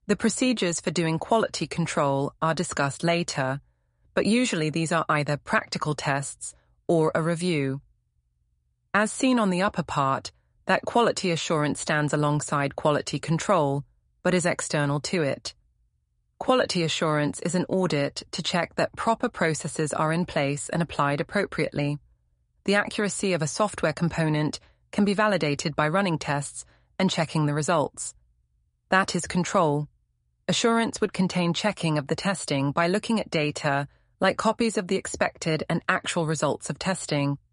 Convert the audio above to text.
The procedures for doing quality control are discussed later, but usually these are either practical tests or a review. As seen on the upper part, that quality assurance stands alongside quality control, but is external to it. Quality assurance is an audit to check that proper processes are in place and applied appropriately. The accuracy of a software component can be validated by running tests and checking the results. That is control. Assurance would contain checking of the testing by looking at data like copies of the expected and actual results of testing.